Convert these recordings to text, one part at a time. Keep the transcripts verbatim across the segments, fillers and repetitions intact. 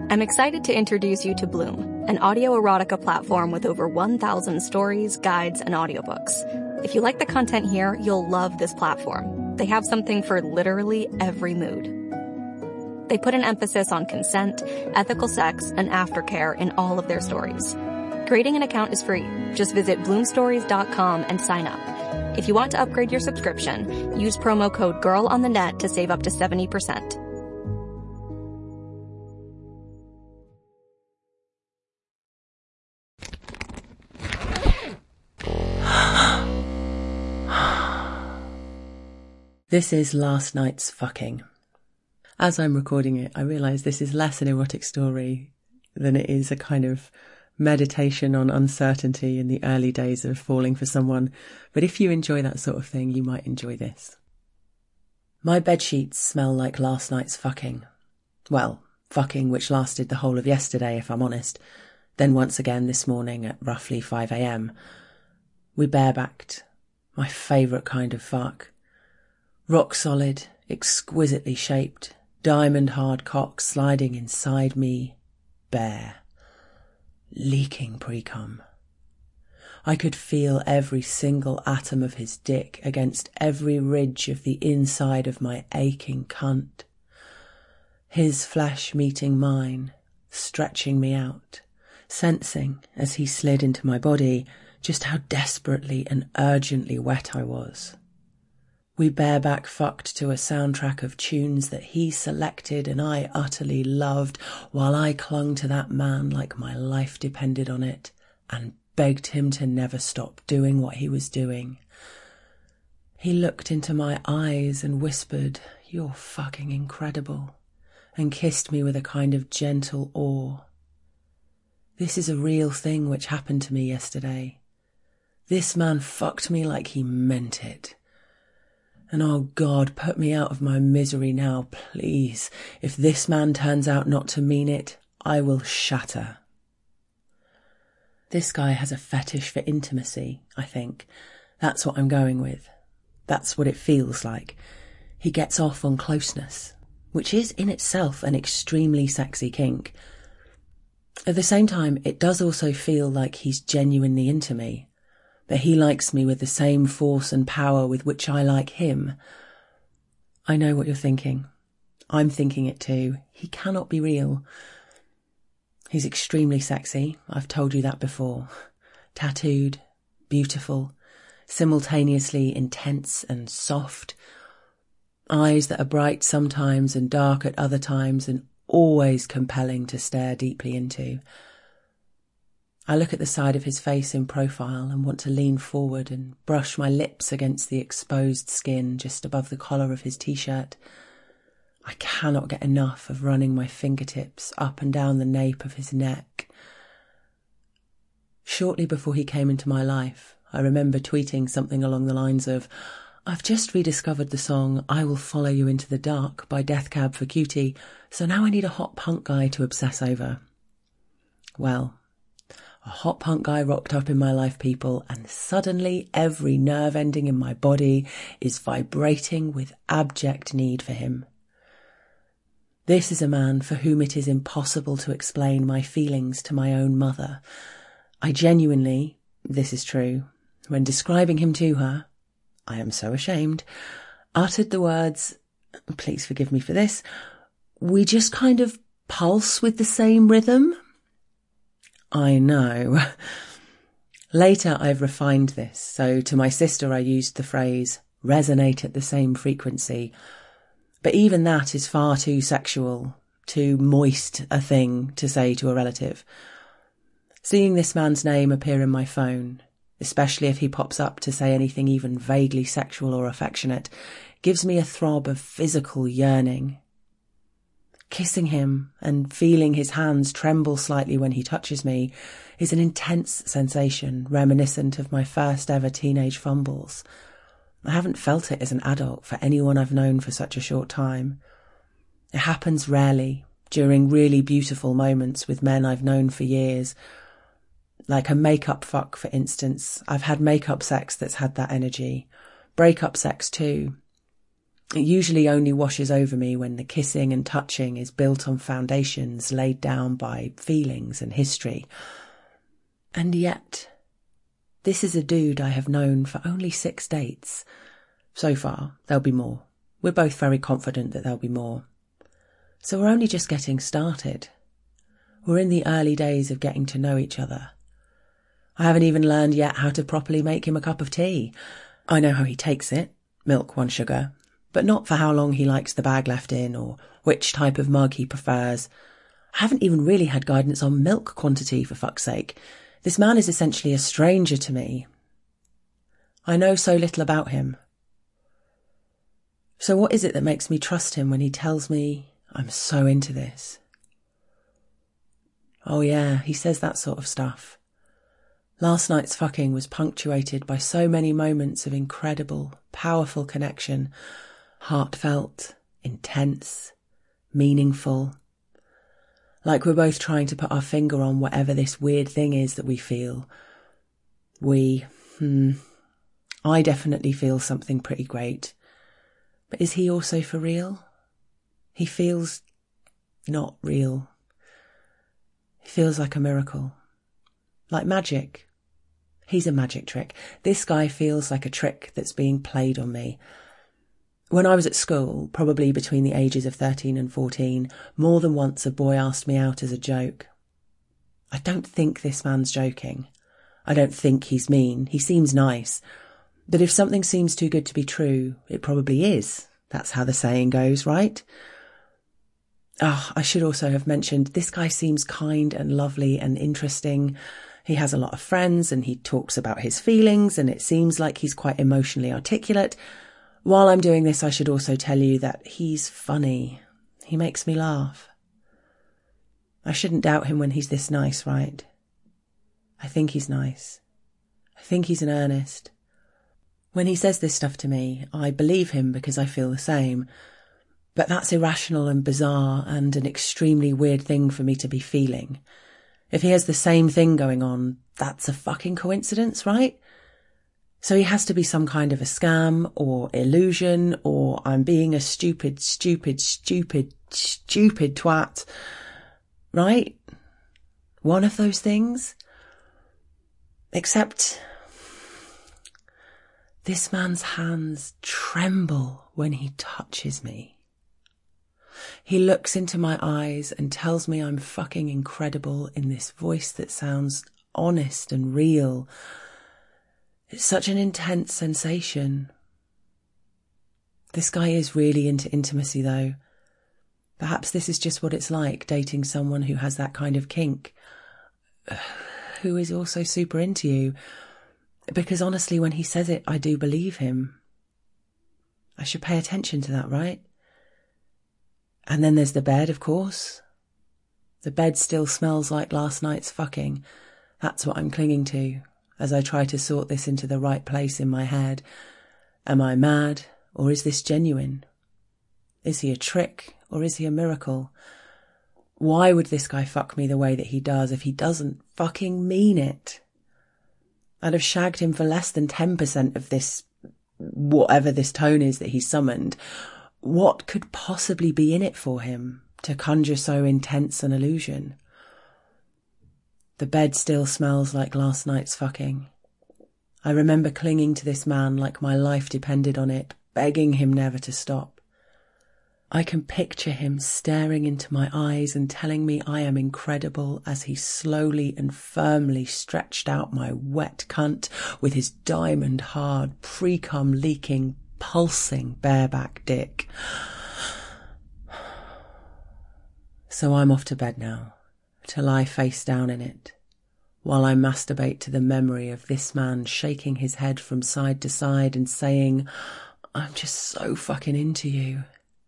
I'm excited to introduce you to Bloom, an audio erotica platform with over one thousand stories, guides, and audiobooks. If you like the content here, you'll love this platform. They have something for literally every mood. They put an emphasis on consent, ethical sex, and aftercare in all of their stories. Creating an account is free. Just visit bloom stories dot com and sign up. If you want to upgrade your subscription, use promo code GIRLONTHENET to save up to seventy percent. This is Last Night's Fucking. As I'm recording it, I realise this is less an erotic story than it is a kind of meditation on uncertainty in the early days of falling for someone. But if you enjoy that sort of thing, you might enjoy this. My bedsheets smell like last night's fucking. Well, fucking which lasted the whole of yesterday, if I'm honest. Then once again this morning at roughly five a.m. We barebacked. My favourite kind of fuck. Rock solid, exquisitely shaped, diamond hard cock sliding inside me, bare, leaking pre-cum. I could feel every single atom of his dick against every ridge of the inside of my aching cunt. His flesh meeting mine, stretching me out, sensing, as he slid into my body, just how desperately and urgently wet I was. We bareback fucked to a soundtrack of tunes that he selected and I utterly loved, while I clung to that man like my life depended on it and begged him to never stop doing what he was doing. He looked into my eyes and whispered, "You're fucking incredible," and kissed me with a kind of gentle awe. This is a real thing which happened to me yesterday. This man fucked me like he meant it. And oh God, put me out of my misery now, please. If this man turns out not to mean it, I will shatter. This guy has a fetish for intimacy, I think. That's what I'm going with. That's what it feels like. He gets off on closeness, which is in itself an extremely sexy kink. At the same time, it does also feel like he's genuinely into me. That he likes me with the same force and power with which I like him. I know what you're thinking. I'm thinking it too. He cannot be real. He's extremely sexy. I've told you that before. Tattooed, beautiful, simultaneously intense and soft. Eyes that are bright sometimes and dark at other times and always compelling to stare deeply into. I look at the side of his face in profile and want to lean forward and brush my lips against the exposed skin just above the collar of his t-shirt. I cannot get enough of running my fingertips up and down the nape of his neck. Shortly before he came into my life, I remember tweeting something along the lines of, "I've just rediscovered the song I Will Follow You Into the Dark by Death Cab for Cutie, so now I need a hot punk guy to obsess over." Well, a hot punk guy rocked up in my life, people, and suddenly every nerve ending in my body is vibrating with abject need for him. This is a man for whom it is impossible to explain my feelings to my own mother. I genuinely, this is true, when describing him to her, I am so ashamed, uttered the words, please forgive me for this, "We just kind of pulse with the same rhythm." I know. Later I've refined this, so to my sister I used the phrase, resonate at the same frequency. But even that is far too sexual, too moist a thing to say to a relative. Seeing this man's name appear in my phone, especially if he pops up to say anything even vaguely sexual or affectionate, gives me a throb of physical yearning. Kissing him and feeling his hands tremble slightly when he touches me is an intense sensation reminiscent of my first ever teenage fumbles. I haven't felt it as an adult for anyone I've known for such a short time. It happens rarely, during really beautiful moments with men I've known for years. Like a make-up fuck, for instance. I've had make-up sex that's had that energy. Break-up sex too. It usually only washes over me when the kissing and touching is built on foundations laid down by feelings and history. And yet, this is a dude I have known for only six dates. So far, there'll be more. We're both very confident that there'll be more. So we're only just getting started. We're in the early days of getting to know each other. I haven't even learned yet how to properly make him a cup of tea. I know how he takes it, milk, one sugar, but not for how long he likes the bag left in or which type of mug he prefers. I haven't even really had guidance on milk quantity, for fuck's sake. This man is essentially a stranger to me. I know so little about him. So what is it that makes me trust him when he tells me I'm so into this? Oh yeah, he says that sort of stuff. Last night's fucking was punctuated by so many moments of incredible, powerful connection, heartfelt, intense, meaningful. Like we're both trying to put our finger on whatever this weird thing is that we feel. We, hmm, I definitely feel something pretty great. But is he also for real? He feels not real. He feels like a miracle. Like magic. He's a magic trick. This guy feels like a trick that's being played on me. When I was at school, probably between the ages of thirteen and fourteen, more than once a boy asked me out as a joke. I don't think this man's joking. I don't think he's mean. He seems nice. But if something seems too good to be true, it probably is. That's how the saying goes, right? Ah, oh, I should also have mentioned, this guy seems kind and lovely and interesting. He has a lot of friends and he talks about his feelings and it seems like he's quite emotionally articulate. While I'm doing this, I should also tell you that he's funny. He makes me laugh. I shouldn't doubt him when he's this nice, right? I think he's nice. I think he's in earnest. When he says this stuff to me, I believe him because I feel the same. But that's irrational and bizarre and an extremely weird thing for me to be feeling. If he has the same thing going on, that's a fucking coincidence, right? So he has to be some kind of a scam or illusion, or I'm being a stupid, stupid, stupid, stupid twat, right? One of those things. Except this man's hands tremble when he touches me. He looks into my eyes and tells me I'm fucking incredible in this voice that sounds honest and real. It's such an intense sensation. This guy is really into intimacy though. Perhaps this is just what it's like dating someone who has that kind of kink, who is also super into you. Because honestly, when he says it, I do believe him. I should pay attention to that, right? And then there's the bed, of course. The bed still smells like last night's fucking. That's what I'm clinging to as I try to sort this into the right place in my head. Am I mad, or is this genuine? Is he a trick, or is he a miracle? Why would this guy fuck me the way that he does if he doesn't fucking mean it? I'd have shagged him for less than ten percent of this, whatever this tone is that he summoned. What could possibly be in it for him to conjure so intense an illusion? The bed still smells like last night's fucking. I remember clinging to this man like my life depended on it, begging him never to stop. I can picture him staring into my eyes and telling me I am incredible as he slowly and firmly stretched out my wet cunt with his diamond-hard, pre-cum leaking, pulsing bareback dick. So I'm off to bed now, to lie face down in it, while I masturbate to the memory of this man shaking his head from side to side and saying, I'm just so fucking into you.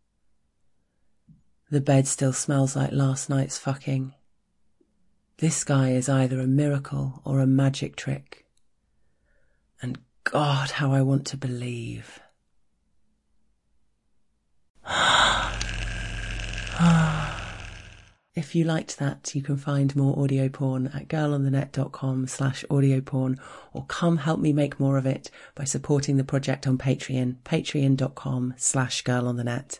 The bed still smells like last night's fucking. This guy is either a miracle or a magic trick. And God, how I want to believe. If you liked that, you can find more audio porn at girlonthenet.com slash audio porn, or come help me make more of it by supporting the project on Patreon, patreon.com slash girlonthenet.